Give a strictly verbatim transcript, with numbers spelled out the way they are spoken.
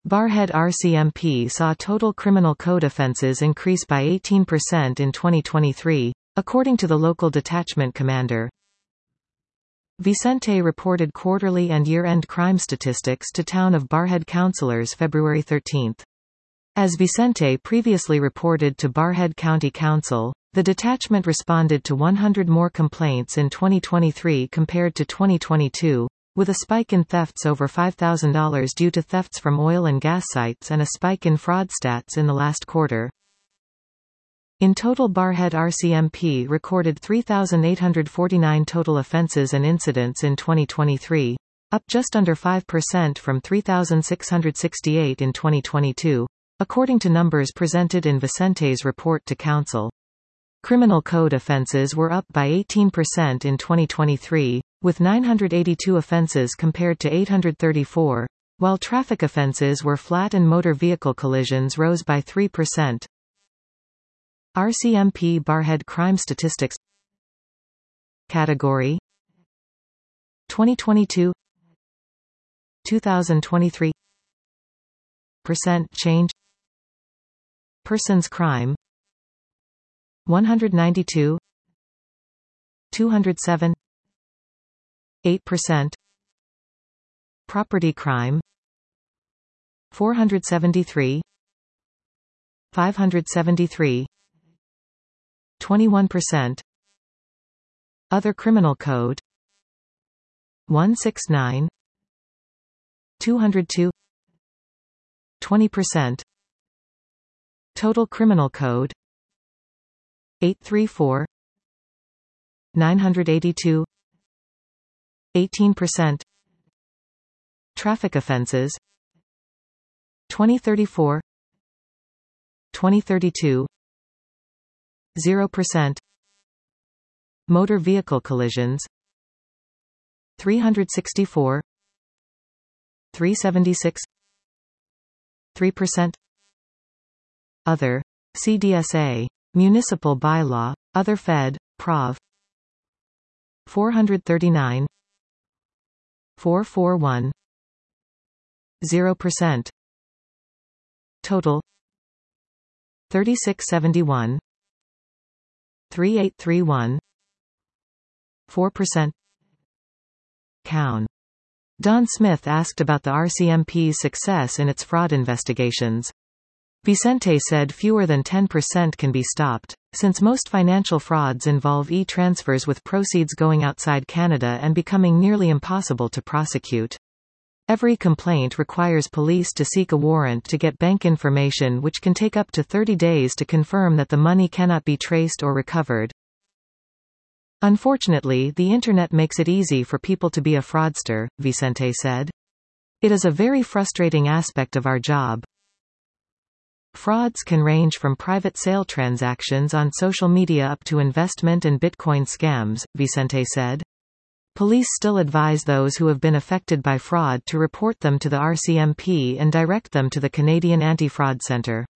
Barrhead R C M P saw total criminal code offences increase by eighteen percent in twenty twenty-three, according to the local detachment commander. Vicente reported quarterly and year-end crime statistics to Town of Barrhead councillors February thirteenth. As Vicente previously reported to Barrhead County Council, the detachment responded to one hundred more complaints in twenty twenty-three compared to twenty twenty-two, with a spike in thefts over five thousand dollars due to thefts from oil and gas sites and a spike in fraud stats in the last quarter. In total, Barrhead R C M P recorded three thousand eight hundred forty-nine total offences and incidents in twenty twenty-three, up just under five percent from three thousand six hundred sixty-eight in twenty twenty-two, according to numbers presented in Vicente's report to Council. Criminal code offences were up by eighteen percent in twenty twenty-three, with nine hundred eighty-two offences compared to eight hundred thirty-four, while traffic offences were flat and motor vehicle collisions rose by three percent. R C M P Barrhead Crime Statistics Category twenty twenty-two two thousand twenty-three Percent change Persons crime one hundred ninety-two two hundred seven eight percent Property crime four hundred seventy-three five hundred seventy-three twenty-one percent Other criminal code one sixty-nine two hundred two twenty percent Total criminal code eight thirty-four nine hundred eighty-two eighteen percent Traffic offences twenty thirty-four twenty thirty-two zero percent Motor vehicle collisions three hundred sixty-four three hundred seventy-six three percent Other C D S A Municipal Bylaw Other Fed Prov four hundred thirty-nine four hundred forty-one zero percent Total thirty-six seventy-one thirty-eight thirty-one four percent Cown. Don Smith asked about the R C M P's success in its fraud investigations. Vicente said fewer than ten percent can be stopped, since most financial frauds involve e-transfers with proceeds going outside Canada and becoming nearly impossible to prosecute. Every complaint requires police to seek a warrant to get bank information, which can take up to thirty days to confirm that the money cannot be traced or recovered. Unfortunately, the Internet makes it easy for people to be a fraudster, Vicente said. It is a very frustrating aspect of our job. Frauds can range from private sale transactions on social media up to investment and Bitcoin scams, Vicente said. Police still advise those who have been affected by fraud to report them to the R C M P and direct them to the Canadian Anti-Fraud Centre.